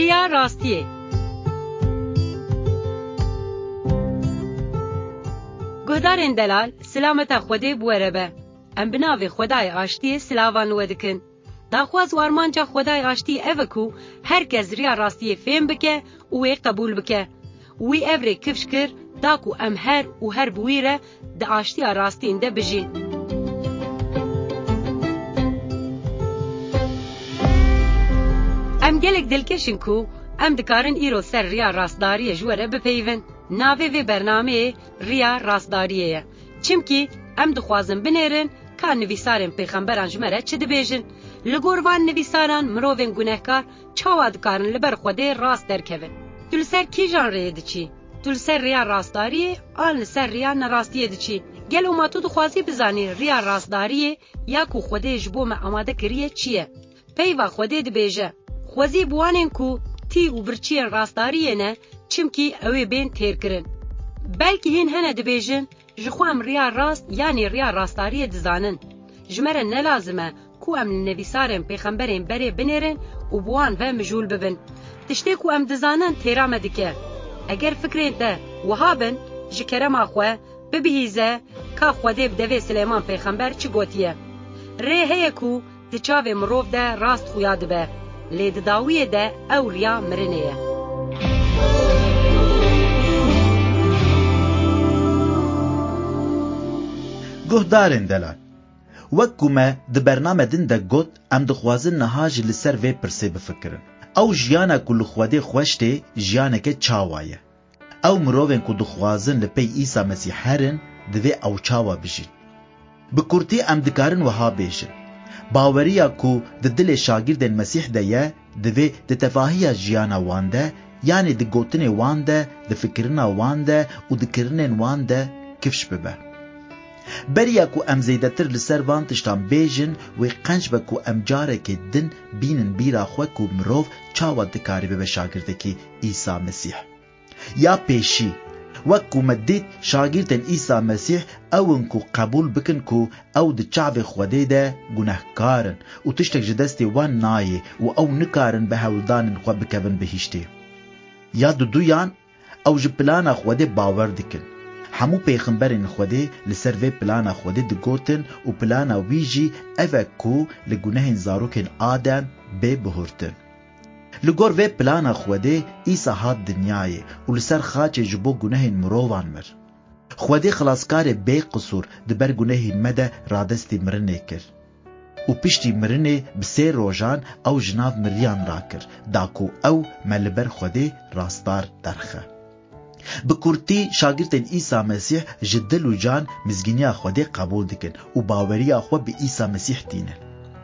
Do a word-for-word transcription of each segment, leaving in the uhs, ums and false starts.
ریا راستیه. گهدارین دلال سلامت خوده بوره به. ام بناوی خدای آشتی سلاوان ودکن. داخواز وارمانجا خدای آشتی اوکو هر کس ریا راستیه فهم بکه وی قبول بکه. وی اوری کفش کر داکو ام هر و هر بویره دا آشتی راستین ده بجی. ام گلک دلکشن کو ام دکارن ایرو سر ریا راستداری جوره بپیون. ناوی وی برنامه ریا راستداریه. چمکی ام دخوازن بنیرن که نویسارن پیغمبران جمره چه دبیجن. لگوروان نویساران مروین گناهکار چاوا دکارن لبر خوده راست درکوین. تل سر کی جان ریه دچی؟ تل سر ریا راستداریه آن سر ریا نراستیه دچی؟ گل او ما تو دخوازی بزانی ریا راستداریه یا کو خوده جبو ما آماده کریه چیه؟ پیوا خوده دبیجه. خوازی بوانن کو تی و برچی راستداریه نه چمکی اوی بین تیر کرن. بلکه هین هنه دبیجن جخوام ریا راست یعنی ریا راستداریه دزانن. جمره نلازمه کو ام نویسارن پیغمبرین بری بنیرن و بوان و مجول ببن. تشتی کو ام دزانن تیرامه دکه. اگر فکرین ده وهابن جکرم آخوه ببهیزه که خوده بدوی سلیمان پیغمبر چی گوتیه. ری هیه کو دچاوه مروف ده راست خویاد به. لید داویه ده او ریا مرنیه. گهدارین دلال وکو ما د برنامه دن ده گوت ام دخوازن نهاج لسر وی پرسه بفکرن. او جیانا کل خواده خوشته جیانا که چاوایه. او مروین که دخوازن لپی ایسا مسیح هرن دوی او چاوا بجین. بکورتی ام دکارن وها بیشن. باوریا که د دل شاگردن مسیح ده یه دوی د تفاهی جیانا وانده یعنی د گوتن وانده د فکرنا وانده و د کرنن وانده کفش ببه. بریا کو ام زیدتر لسر وان تشتان بیجن و قنج با کو ام جاره که دن بینن بیرا خواه کو مروف چاوا دکاری به شاگرده که عیسی مسیح. یا پیشی وکو مدید شاگردن عیسی مسیح اون کو قبول بکن کو او د چاو خوده ده گناهکارن و تشتک جدستی وان نایه و او نکارن به هولدانن خواه بکون بهشته. یا دو دویان او جپلانا خوده باور دکن. همو پیغمبرین خوده لسر وی پلانا خوده ده گوتن و پلانا ویجی اوه کو لگناهین زاروکن آدم بی بهورتن. لگور وی پلانا خوده ایسا هاد دنیای و لسر خاچ جبو گناهین مروان مر. خوده خلاصکار بی قصور دبر گناهین مده رادستی مرنه کر. و پشتی مرنه بسی روژان او جناب مریان را کر داکو او ملبر خوده راستار درخه. بکورتی شاگردن عیسی مسیح جدل و جان مزگینیا خوده قبول دکن و باوریا خو به عیسی مسیح دینن.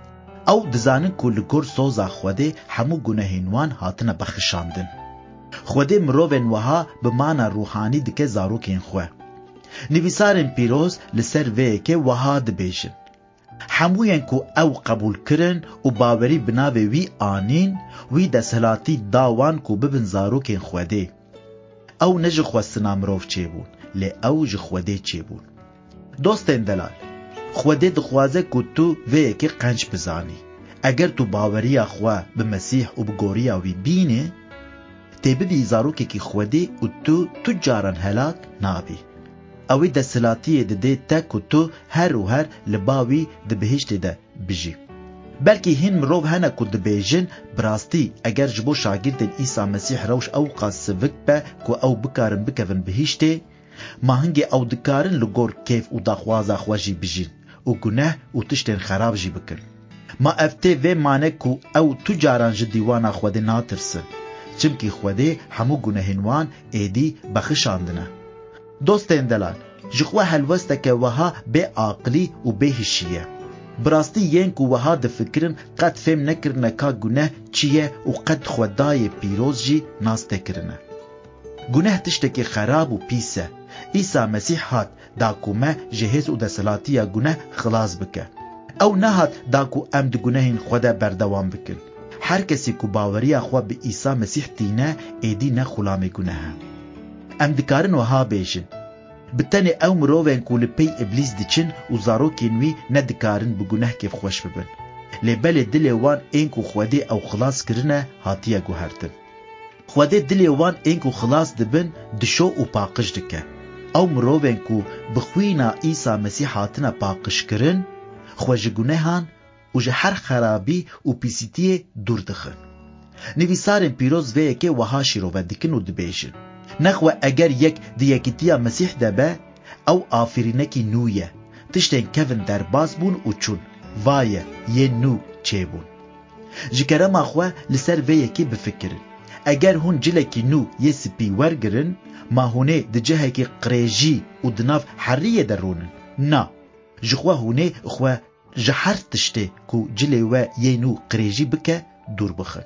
او دزانن که لگور سوزا خوده همو گناهینوان هاتنه بخشاندن. خوده مروون وها به مانا روحانی دکه زاروکین خواه. نویسارن پیروز لسر وی که وها دبیشن. هموین که او قبول کرن و باوری بناوی وی آنین وی دسلاتی داوان که ببن زاروکین خوده. او نج خواستنا مروف چه بون لی او ج خوده چه بون. دوستین دلال خوده دخوازه که تو وی که قنج بزانی. اگر تو باوری خواه به مسیح و بگوریا وی بینه تیبه بی زاروکه که خوده و تو تو جاران هلاک نابی. اوی ده سلاتیه ده ده تا که تو هر و هر لباوی ده بهشت ده بجی. بلکه هین مروف هنه که ده بیجن براستی اگر جبو شاگردن عیسی مسیح روش او قاسوک با که او بکارن بکون بهشته ما هنگی او دکارن لگور کیف و داخوازا خواجی بجین و گناه و تشتن خراب جی بکن. ما افته و مانه که او تجاران جدیوانا خوده ناترسن چمکی خوده همو گناهنوان ایدی بخشاندنه. دوستین دلال جخوه حلوسته که وها به عقلی و به هشیه. براستی ین که وها ده فکرن قد فهم نکرنه که گناه چیه و قد خودای پیروز جی ناسته کرنه. گناه تشتکی خراب و پیسه. عیسی مسیح هات داکو ما جهز و دسلاتی گناه خلاص بکه. او نه هات داکو ام ده گناهین خوده بردوام بکن. هر کسی که باوری خواه به عیسی مسیح دینه ایدی نه خلام گناه. ام دکارن وها بیشن. بتنی او مروین که لپی ابلیس دچن و زاروکین وی ندکارن بگناه کف خوش ببن. لبل دل وان این که خوده او خلاص کرنه هاتیه گوهرتن. خودê dilê wan ên ku xilas dibin dişo û paqij dike. Ew mirovên ku bi xwîna Îsa Mesîh hatine paqijkirin, xwe ji gunehan û ji her xerabî û pîsîtiyê dûr dixin. Nivîsarên pîroz vê yekê wiha şîrove dikin û dibêjin: Nexwe eger yek di yekîtiya Mesîh de be, ew afirînekî nû ye. Tiştên kevin derbas bûn û çûn. Vaye, yên nû çêbûn. Ji kerema xwe li ser vê yekê bifikirin. Eger hûn cilekî nû yê spî wergirin, ma hûnê di cihekî qirêjî û di nav heriyê de rûnin. Na, ji xwe hûnê xwe ji her tiştê ku cilê we yê nû qirêjî bike dûr bixin.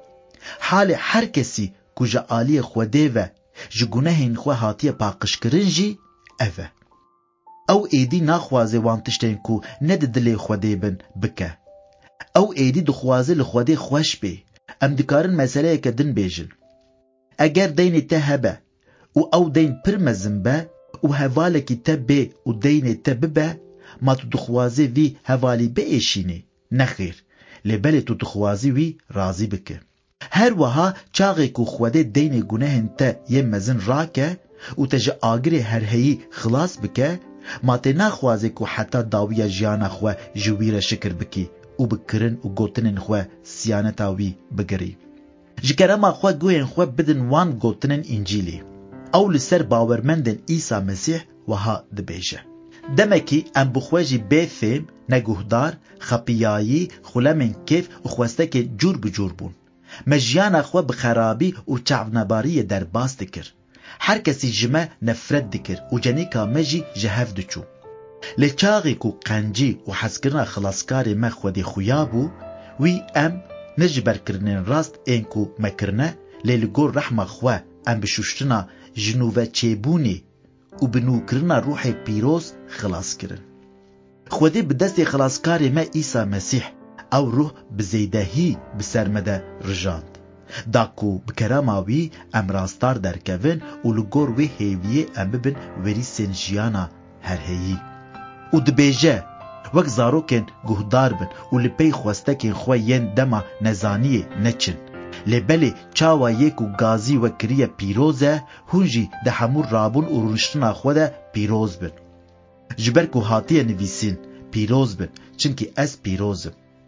Halê her kesî ku ji aliyê Xwedê ve ji gunehên xwe hatiye paqijkirin jî ev e. Ew êdî naxwaze wan tiştên ku ne di dilê Xwedê bin bike. Ew êdî dixwaze li Xwedê xweş bê. Em dikarin meseleyeke din bêjin. Eger deynê te hebe û ew deyn pir mezin be û hevalekî te bê û deynê te bibe, ma tu dixwaze vî hevalî biêşînî. Nexêr, lêbelê tu dixwazî wî razî bike. Her wiha çaxê ku Xwedê deynê gunehên te yên mezin rake û te ji agirê herheyî xilas bike, ma tê naxwaze ku heta dawiya jiyana xwe ji wî re şikir bikî û bi kirin û gotinên xwe siyaneta wî bigirî. Ji kerema xwe guhên xwe bidin wan gotinên İncîlê. Ew li ser bawermendên Îsa Mesîh wiha dibêje: Demekî em bi xwe jî bêfêm, neguhdar, xepiyayî, xulemên kêf û xwestekên cûr bi cûr bûn. Me jiyana xwe bi xerabî û çavnebariyê derbas dikir. Her kesî ji me nefret dikir û cenîka me jî ji hev diçû. Lê çaxê ku qencî û hezkirina xilaskarê me Xwedê xuya bû, wî em ne ji berkirinên rast ên ku me kirine, lê li gor rehma xwe em bi şuştina ji nûve çêbûnê û bi nûkirina Ruhê pîroz xilas kirin. Xwedê bi destê xilaskarê me Îsa Mesîh ew ruh bi zêdehî bi ser me de rijand. Da ku bi kerema wî em rastar derkevin û li gor wê hêviyê em bibin werîsên jiyana herheyî. û dibêje wek zarokên guhdar bin û li pey xwestekên xwe yên dema nezaniyê neçin. Lêbelê çawa yê ku gazî we kiriye pîroz e, hûn jî di hemû rabûn û rûniştina xwe de pîroz bin. Ji ber ku hatiye nivîsîn, pîroz bin, çinkî ez pîroz im.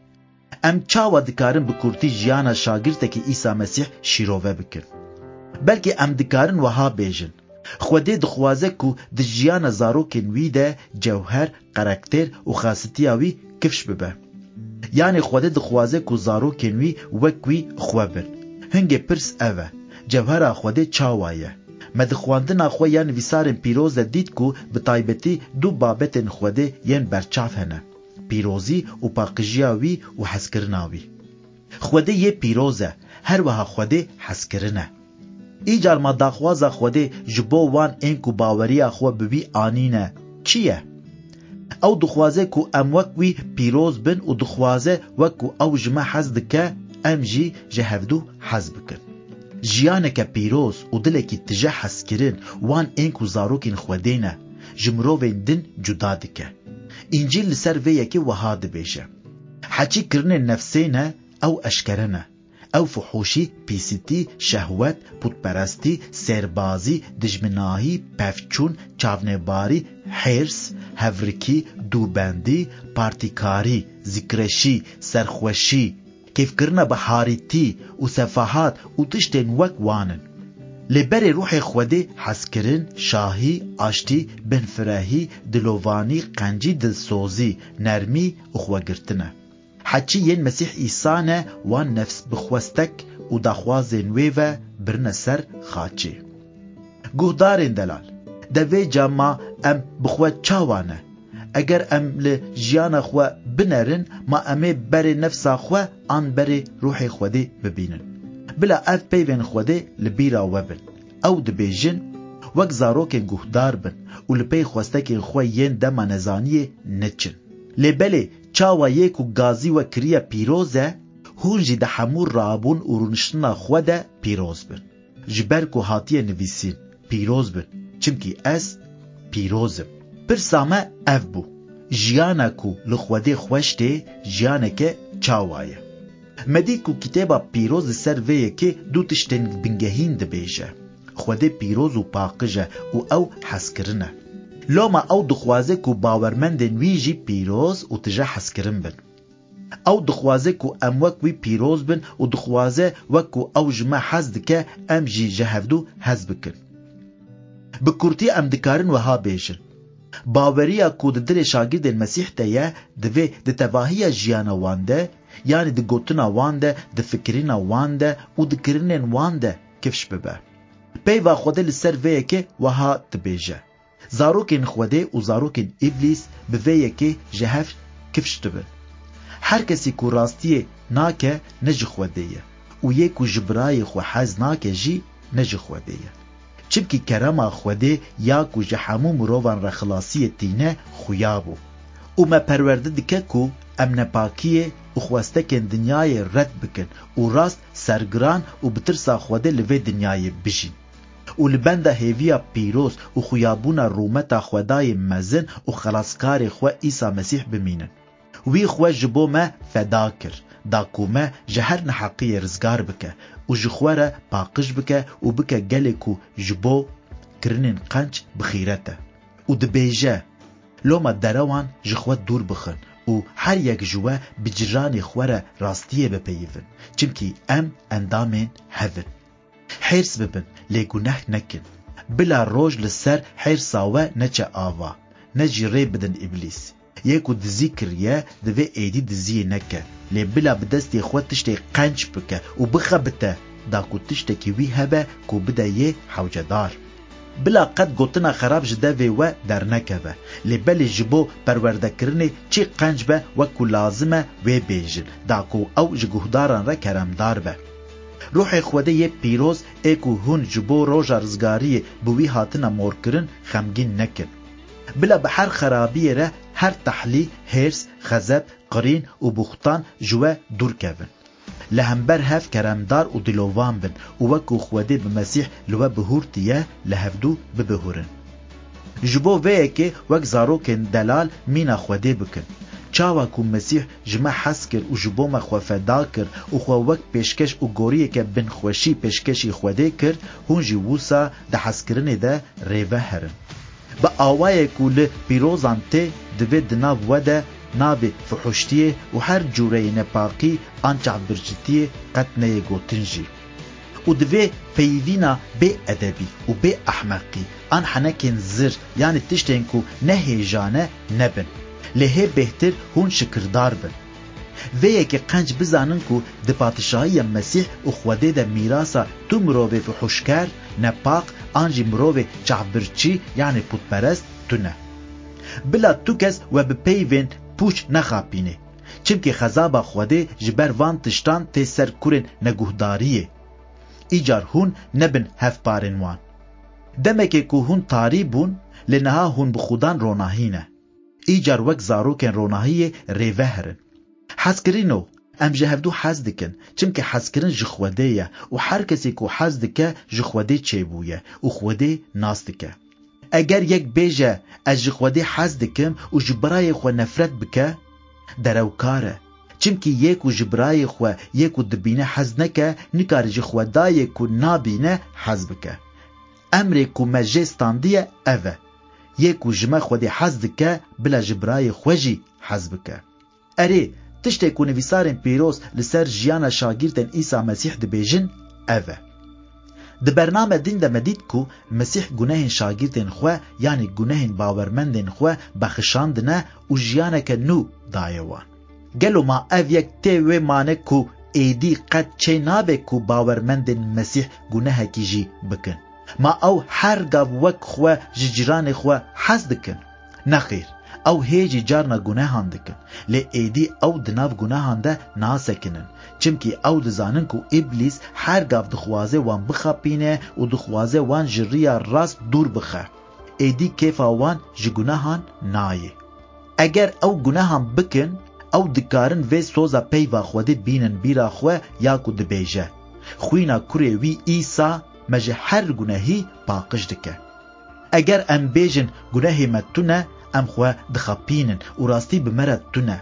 Em çawa dikarin bi kurtî jiyana şagirtekî Îsa Mesîh şîrove bikin. Belkî em dikarin wiha bêjin: Xwedê dixwaze ku di jiyana zarokên wî de cewher, karakter û xasitiya wî kifş bibe. Yani Xwedê dixwaze ku zarokên wî wek wî xwe bin. Hingê pirs ev e: cewhera Xwedê çawa ye? Me di xwandina xwe ya nivîsarên pîroz de dît ku bi taybetî du babetên Xwedê yên berçav hene: pîrozî û paqijiya wî û hezkirina wî. Xwedê yê pîroz e, her wiha Xwedê hezkirin e. Îcar ma daxwaza Xwedê ji bo wan ên ku baweriya xwe bi wî anîne çi ye? Ew dixwaze ku em wek wî pîroz bin û dixwaze wek ku ew ji me hez dike, em jî ji hevdû hez bikin. Jiyaneke pîroz û dilekî tije hezkirin wan ên ku zarokên Xwedê ne, ji mirovên din cuda dike. İncîl li ser vê yekê wiha dibêje: Heçîkirinên nefsê ne, ew eşkere ne. Ew fuhuşî, pîsîtî, şehwet, putperestî, sêrbazî, dijminahî, pevçûn, çavnebarî, hêrs, hevrikî, dûbendî, partîkarî, zikreşî, serxweşî, kêfkirina bi harîtî û sefahat û tiştên wek wan in. Lêberê Ruhê Xwedê hezkirin, şahî, aştî, binfirehî, dilovanî, qencî, dilsozî, nermî û xwegirtin e. Heçî yên Mesîh Îsa ne, wan nefs bixwestek û daxwazên wê ve birine ser xaçê. Guhdarên delal, de vê cama em bi xwe çawa ne? Eger em li jiyana xwe binerin, ma em ê berê nefsa xwe an berê Ruhê Xwedê bibînin. Bila ev peyvên Xwedê li bîra we bin. Ew dibêjin wek zarokên guhdar bin û li pey xwestekên xwe yên dema nezaniyê neçin. Lêbelê çawa yê ku gazî we kiriye pîroz e, hûn jî di hemû rabûn û rûniştina xwe de pîroz bin. Ji ber ku hatiye nivîsîn, pîroz bin, çimkî ez pîroz im. Pirsa me ev bû: jiyana ku li Xwedê xweş tê, jiyaneke çawa ye? مدی کو کتابا پیروز سر ویه که دو تشتن بنگهین دبیجه خوده پیروز و پاقجه و او حس کرنه لوما او دخوازه کو باورمندن ویجی پیروز و تجه حس کرن بن او دخوازه کو ام وک وی پیروز بن و دخوازه وکو او جمع حز دکه ام جی جهفدو حز بکن بکورتی ام دکارن وها بیشن باوریا کو د دل شاگرد مسیح ته د د تواهی جیانا وانده یعنی د گوتنا وانده د فکرینا وانده او د کرنن وانده کفش ببه پیوا خوده لسر ویه که وها تبیجه زاروکن خوده و زاروکن ابلیس بویه که جهف کفش تبن هر کسی کو راستیه ناکه نج خوده و یکو جبرای خو حز ناکه جی نج خوده چبکی کرما خوده یا کو جحمو مروان را خلاصی تینه خویابو او ما پرورده دکه کو امن پاکیه و خواستکن دنیای رد بکن و راست سرگران و بترسا خوده لوی دنیای بجین و لبنده هیویا پیروز و خویابونا رومتا خودای مزن و خلاصکار خو عیسی مسیح بمینن وی خو جبو ما فدا کر داکو ما جهر نحقی رزگار بکه و جخوره پاقش بکه و بکه گلکو جبو کرنین قنچ بخیرته و دبیجه لوما دروان جخوه دور بخن و هر یک جوه بجران خوره راستیه بپیون چمکی ام اندامین هفن حرس ببن لگناه نکن بلا روج لسر حرساوه نچه آوا نجی ری بدن ابلیس یکو دزی کریه دوی ایدی دزی نکه لی بلا بدستی خود تشتی قنچ بکه و بخبته دا کو تشتی که وی هبه کو بده یه حوجه دار بلا قد گوتنا خراب جده وی و در نکه به لی بلی جبو پرورده کرنی چی قنچ به وکو لازمه وی بیجن دا کو او جگوهداران را کرمدار به روح خوده یه پیروز ایکو هون جبو روژا رزگاری بوی هاتنا مور کرن خمگین نکن بلا به هر خرابیه ره هر تحلی، هرس، خزب، قرین و بختان جوه دور کبن لهمبر هف کرمدار و دلوان بن و وکو خوده بمسیح لوه بهورتیه لهفدو ببهورن جبو ویه که وک زاروکن دلال مینا خوده بکن چاوا کو مسیح جمع حس کر و جبو ما خو فدا کر و خو وک پیشکش و گوریه که بن خوشی پیشکشی خوده کر هون جی ووسا ده حس کرنه ده ریوه هرن با آوائه کول پیروزان ته دوی دناو وده نابی فحوشتیه و هر جوره نپاقی آنچه برجتیه قطنه گوتنجی و دوی پیوینا بی ادبی و بی احمقی آن حنکن زر یعنی تشتین کو نه هیجانه نبن لهه بهتر هون شکردار بن ویه که قنج بزانن کو د پادشاهی مسیح و خوده ده میراسا تو مروه فحوشکر نپاق آنجی مروه چعبرچی یعنی پودپرست تو نه بلا تو کس و بپیوین پوچ نخاپینه چمکه خزابا خوده جبر وان تشتان تی سر کورن نگوهداریه ایجار هون نبن هف پارن وان دمکه که هون تاری بون لنها هون بخودان روناهینه ایجار وک زاروکن روناهیه ریوهرن حسکرینو ام جهفدو حز دکن چمکه حسکرین جخوده یه و هر کسی که حز دکه جخوده چه بویه و خوده ناس دکه اگر یک بیجه از جخوده حز دکم و جبرای خو نفرت بکه دروکاره چمکه یک و جبرای خو یک و دبینه حز نکه نکار جخوده یک و نابینه حز بکه امر که مجستاندیه اوه یک و جمع خوده حز دکه بلا جبرای خوشی حز بکه اره تشتی که نویسارن پیروز لسر جیانا شاگیردن عیسی مسیح دبیجن اوه د برنامه دین ده مدید که مسیح گناهین شاگیردن خواه یعنی گناهین باورمندن خواه بخشاندنه و جیانه که نو دایوان گلو ما او یک تیوه مانه که ایدی قد چه نابه که باورمندن مسیح گناه کی جی بکن ما او هر گاو وک خواه ججران خواه حز دکن نخیر او هیجی جارنا گناهان دکن لی ایدی او دناف گناهان ده ناسکنن چمکی او دزانن که ابلیس هر گاف دخوازه وان بخاپینه و دخوازه وان جریا راست دور بخه ایدی کیفا وان جی گناهان نایه اگر او گناهان بکن او دکارن وی سوزا پیوا خوده بینن بیرا خواه یا که دبیجه خوینا کوری وی ایسا مجه هر گناهی پاقش دکه اگر ام بیجن گناهی متونه ام خواه دخاپینن و راستی بمرد تونه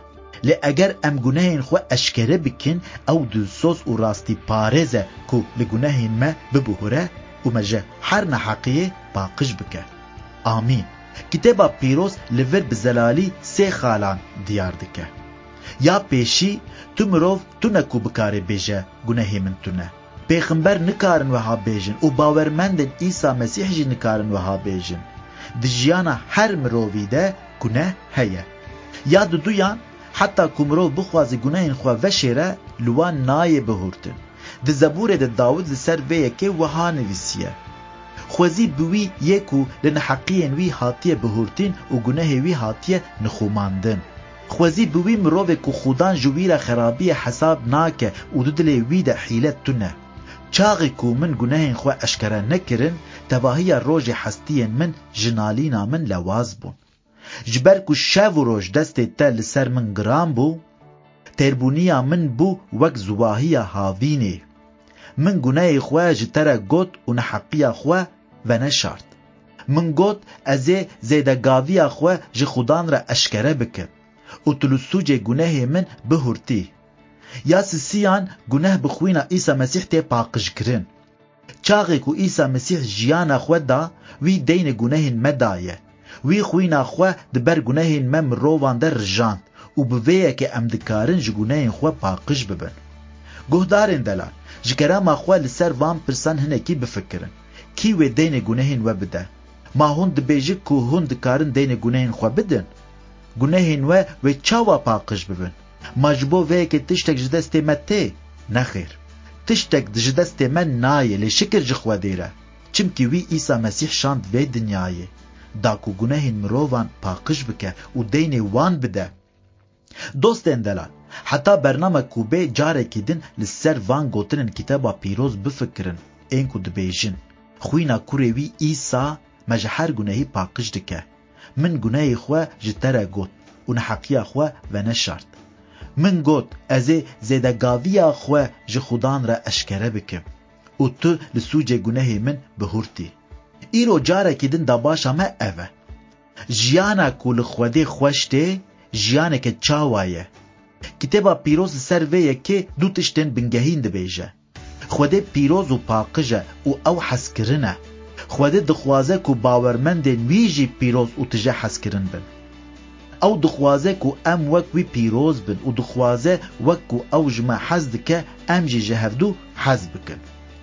لی اگر ام گناهین خو اشکره بکن او دلسوز و راستی پارزه کو لگناهین ما ببهره و مجه هر نحقیه باقش بکه. آمین. کتابا پیروز لور بزلالی سه خالان دیار دکه. یا پیشی تو مروف تو نکو بکاره بیجه گناهی من تو نه. پیغمبر نکارن وها بیجن و باورمندن عیسی مسیح جی نکارن وها بیجن. دجیانا هر مروفی ده گناه هیه. یا دو دویان حتی که مروف بخوازی گناهین خواه وشیره لوان نای بهورتن. ده زبور ده داود لسر ویه که وها نویسیه. خوزی بوی یکو لنحقین وی هاتیه بهورتین و گناه وی هاتیه نخوماندن. خوزی بوی مروف که خودان جویر خرابی حساب ناکه و دودلی وی ده حیلت تونه. چاقی که من گناهین خواه اشکره نکرن تواهی روژ حستین من جنالینا من لواز بون. جبر که شو روژ دست تا لسر من گرام بو تربونیا من بو وک زواهی هاوینه. من گناه خواه جتره گوت و نحقی خواه و نشارد. من گوت ازه زیدگاوی خواه جه خودان را اشکره بکر و تلسوج گناه من بهورتی. یا سیان گناه بخوینا عیسی مسیح تی پاقش کرن. چاقی که عیسی مسیح جیانا خواه دا وی دین گناه مدایه. وی خوینا خواه دبر گناه مم روان در رجاند و بویه که امدکارن جه گناه خواه پاقش ببن. گهدارن دلال جکرا ما خواه لسر وان پرسان هنکی بفکرن کی و دین گناهین و بده. ما هون دبیجه که هون دکارن دین گناهین خواه بدن. گناهین و و چاوا پاقش ببن. مجبو وی که تشتک جدست مته نخیر. تشتک جدست من نایه لشکر جخوا دیره. چمکی وی عیسی مسیح شاند وی دنیایه. داکو گناهین مرووان پاقش بکه و دین وان بده. دوستین دلال حتی برنامه کوبه جاره کدن لسر وان گوتنن کتابا پیروز بفکرن این کو دبیجن خوینا کوروی ایسا مجهر گناهی پاقش دکه. من گناهی خواه جتره گوت و نحقیه خواه و نشارد. من گوت ازه زیدگاویه خواه جه خودان را اشکره بکم و تو لسوج گناهی من بهورتی. ایرو جاره کدن دا باشا ما اوه جیانا کو لخوده خوشته جیانه که چاوایه. کتابا پیروز سر ویه که دو تشتن بنگهین دبیجه. خوده پیروز و پاقجه و او حس کرنه. خوده دخوازه که باورمندن ویجی پیروز و تجه حس کرن بن. او دخوازه که ام وک وی پیروز بن و دخوازه وک که او جمع حزد که ام جی جهفدو حزد بکن.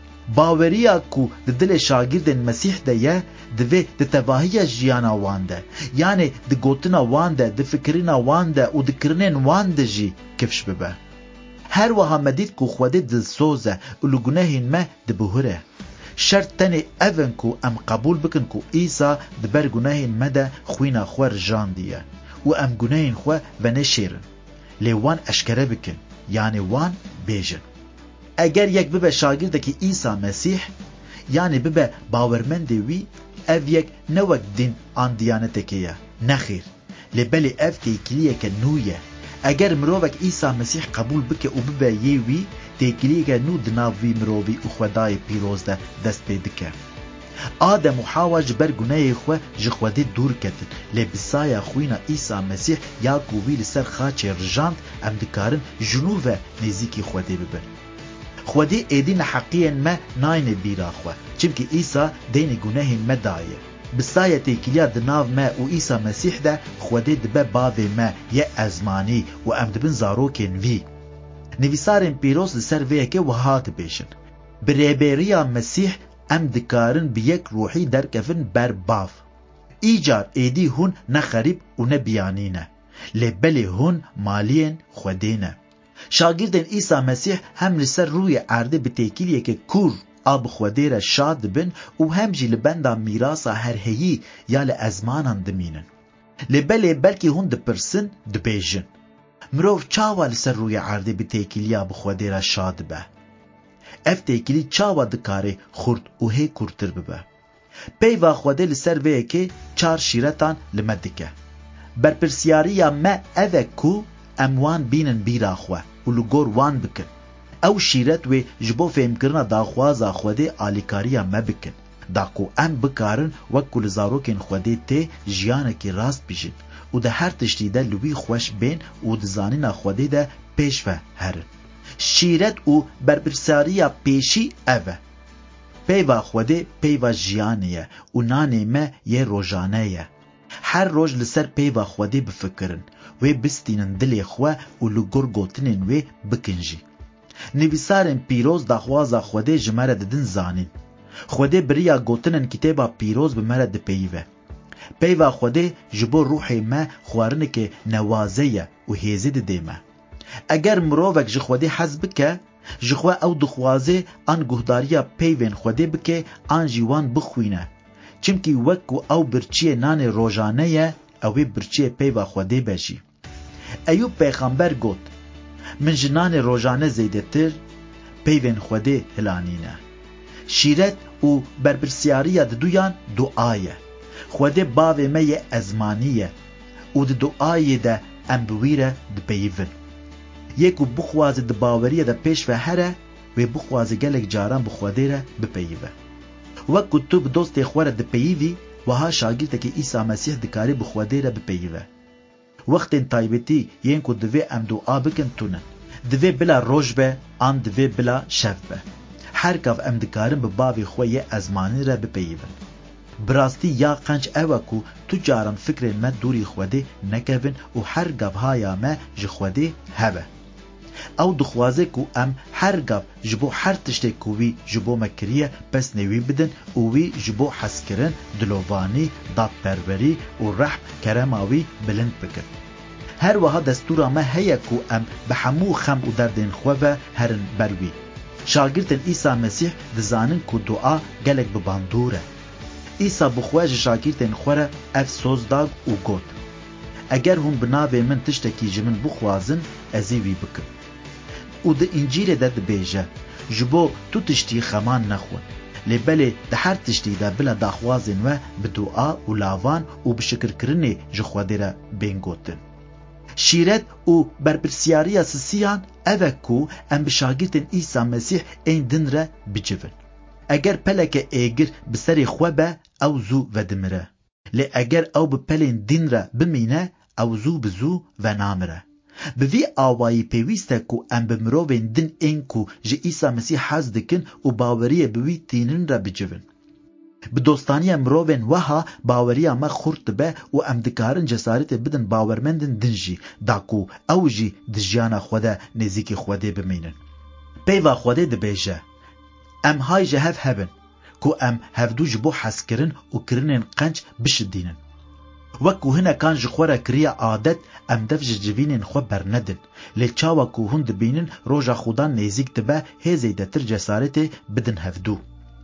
باوریا که ده دل شاگردن مسیح ده یه دوی ده تواهی جیانا وانده یعنی ده گوتنا وانده ده فکرنا وانده و ده کرنین وانده جی کفش ببه. هر وها مدید که خوده دل سوزه و لگناهین ما ده بهره. شرط تنی اون که ام قبول بکن که ایسا ده بر گناهین ما ده خوینا خواه رجان دیه و ام گناهین خواه و نشیرن لی وان اشکره بکن یعنی وان بیجن. اگر یک ببه شاگرده که عیسی مسیح یعنی ببه باورمنده وی او یک نوک دین آن دیانته که نخیر لبلی اف تیکلیه که نویه. اگر مروفک عیسی مسیح قبول بکه و ببه یوی تیکلیه که نو دناوی مروفی و خدای پیروز ده دست پیدکه. آدم و حوا جبر گناه خواه جخواده دور کتن لبسایا خوینا عیسی مسیح یا کووی لسر خاچه رجاند ام دکارن جنوب نزیکی خواده ببن. خودی ایدین حقیقن ما ناین بیرا خواه چمکه ایسا دین گناهین ما دایه. بسایتی کلیا دناو ما و ایسا مسیح ده خودی دبه باوی ما یه ازمانی و ام دبن زاروکن وی. نویسارن پیروز لسر ویه که وحات بیشن. بریبریا مسیح ام دکارن بیک روحی در کفن بر باف. ایجار ایدی هون نخریب و نبیانینه. لبلی هون مالین خودینه. شاگردن عیسی مسیح هم لسر روی عرده به تکیلیه که کور آب خوده را شاد بن و هم جی لبندا میراسا هر هیی یا لازمانان دمینن. لبلی بلکی هون دپرسن دبیجن. مروف چاوا لسر روی عرده به تکیلیا بخوده را شاد به. اف تکیلی چاوا دکاره خورد و هی کورتر ببه. پیوا خوده لسر ویه که چار شیرتان لمدکه. برپرسیاریا ما اوه کو اموان بینن بیرا خواه و لگور وان بکن. او شیرت و جبو فهم کرنا داخوازا خوده آلیکاریا ما بکن. داکو ام بکارن وکو لزاروکن خوده تی جیانه کی راست بیشن و ده هر تشتی ده لوی خوش بین و ده زانینا خوده ده پیش و هرن. شیرت و بربرساریا پیشی اوه. پیوا خوده پیوا جیانیه و نانه ما یه روژانه. هر روز لسر پیوا خوده بفکرن و بستینن دل خواه و لگر گوتنن و بکنجی. نویسارن پیروز دخوازا خوده جمره ددن زانین. خوده بریا گوتنن کتابا پیروز بمره ده پیوه. پیوا خوده جبو روح ما خوارنه که نوازه و هیزه ده دیمه. اگر مروفک جخوده حز بکه جخوا او دخوازه آن گهداریا پیوین خوده بکه آن جیوان بخوینه. چمکی وکو او برچی نان روژانه او برچی پیوا خوده بجی. ایوب پیغمبر گوت من جنان روژانه زیده تر پیوین خوده هلانینه. شیرت و بربرسیاریا دویان دعایه. خوده باوه میه ازمانیه و ده دعایه ده امبویره ده پیون. یکو بخوازه ده باوریه ده پیش و هره و بخوازه گلک جاران بخواده ره بپیوه. وکو تو بدوست خواره ده پیوی و ها شاگرده که عیسی مسیح دکاری بخواده ره بپیوه. وقت تایبتی ین کو دوی ام دعا بکن تونن. دوی بلا روش به آن دوی بلا شف به. هر کاف ام دکارن به باوی خواه ازمانی ره بپیوه. براستی یا قنچ اوکو تو جاران فکر ما دوری خوده نکوین و هر گاب هایا ما جخوده هبه. او دخوازه کو ام هر گاب جبو هر تشته کووی جبو مکریه پس نوی بدن اووی جبو حسکرن دلووانی داد پروری و رحم کرماوی بلند بکن. هر وها دستورا ما هیا کو ام بحمو خم و دردین خواه هرن بروی. شاگرتن عیسی مسیح دزانن کو دعا گلک بباندوره. عیسی بخواج شاگرتن خوره اف سوزداغ و گوت. اگر هم بنابه من تشتکی جمن بخوازن ازیوی بکن. او ده انجیل ده ده بیجه جبو تو تشتی خمان نخون لباله ده هر تشتی ده بلا داخوازن و بدعا و لاوان و بشکر کرنه جخواده را بینگوتن. شیرت و بربرسیاریا سسیان اوکو ام بشاگرتن عیسی مسیح این دن را بجون. اگر پلک ایگر بسری خوابه او زو و دمره. لی اگر او بپلین دین را بمینه او زو بزو و نامره. بوی آوایی پیوسته کو ام بمروین دن این کو جه عیسی مسیح حز دکن و باوریه بوی تینن را بجون. بدوستانی مروین وها باوریه ما خورد به و ام دکارن جسارت بدن باورمندن دنجی داکو او جی دجیانا خوده نزیک خوده بمینن. پیوا خوده دبیجه. ام های جهف هبن کو ام هفدو جبو حس کرن و کرنن قنج بشدینن. وکو هنه کان جخوره کریه عادت ام دف ججوینن خو برندن. لیچاوا کو هند بینن روژا خودان نیزیک دبه هزی ده تر جسارت بدن هفدو.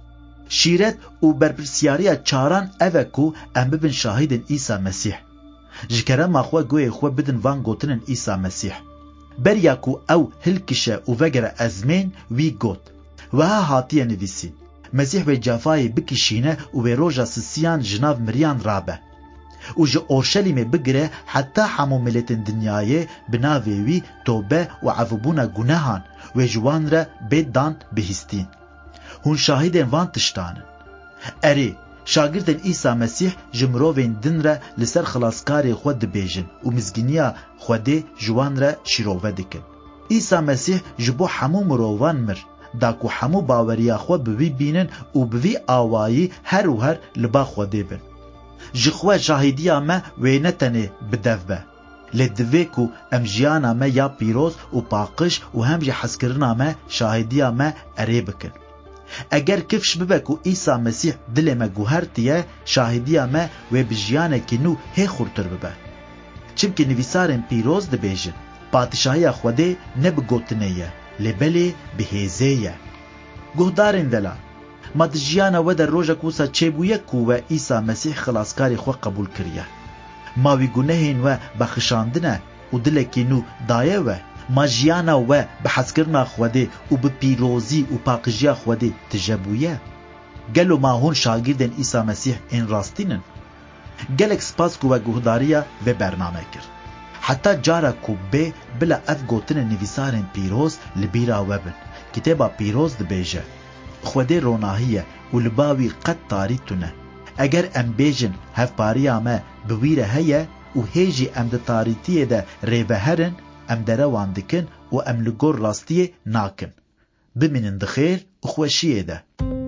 شیرت و برپرسیاریا چاران اوکو ام ببن شاهدن عیسی مسیح. جکره ما خو گوی خو بدن وان گوتنن عیسی مسیح. بریا کو او هلکشه و وگره ازمین وی گوت. و ها هاتیه نویسین. مسیح و جافای بکشینه و به روژا سسیان جناو مریان رابه. و جه اورشلیم بگره حتی همو ملتن دنیای بناویوی توبه و عفوبون گناهان و جوان را بیدان بهستین. هون شاهدین وان تشتانن. اری شاگردن عیسی مسیح جمروین دن را لسر خلاصکاری خود بیجن و مزگینیا خوده جوان را شیروه دکن. عیسی مسیح جبو همو مروان مر داکو همو باوریا خو بوی بینن و بوی آوایی هر و هر لبا خوده بن. جخوه شاهدیا ما وینتنه بدف به. لدوی کو ام جیانا ما یا پیروز و پاقش و هم جی حسکرنا ما شاهدیا ما اری بکن. اگر کفش ببکو عیسی مسیح دل ما گوهرتیه شاهدیا ما و بجیانه کنو هی خورتر ببه. چمکه نویسارن پیروز دبیجن پادشاهی خوده نبگوتنیه لبلی بهیزیه. گهدارن دلا ما دجیانا و در روژا کوسا چیبویه کو و عیسی مسیح خلاصکاری خو قبول کریه. ما وی گناهین و بخشاندنه و دلکینو دایه و ما جیانا و بحسکرنا خوده و بپیروزی و پاقجیا خوده تجبویه. گلو ما هون شاگردن عیسی مسیح این راستینن. گلک سپاس کو و گهداریا و برنامه کرد. حتی جارا کو به بلا اف گوتن نویسارن پیروز لبیرا وبن. کتابا پیروز دبیجه. خوده روناهیه و لباوی قد تاریتونه. اگر ام بیجن هف پاریا ما بویره هیه و هیجی ام ده تاریتیه ده ریبهرن ام ده روان دکن و ام لگور راستیه ناکن. بمینن دخیر و خوشیه ده.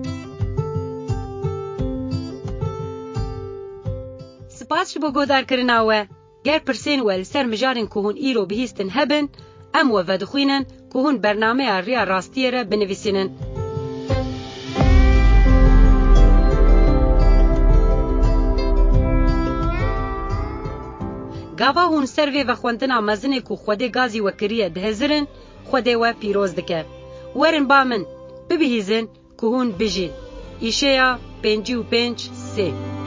سپاس بو گودار کرناوه. گر پرسین ول سر مجارن که هون ایرو بهیستن هبن ام و ودخوینن که هون برنامه ریا راستیه را بنویسینن. گاوا هون سروی و خوندنا مزنه که خوده گازی و کریه دهزرن خوده و پیروز دکه. ورن با من ببهیزن که هون بجین. ایشه یا پنجی و پنج سی.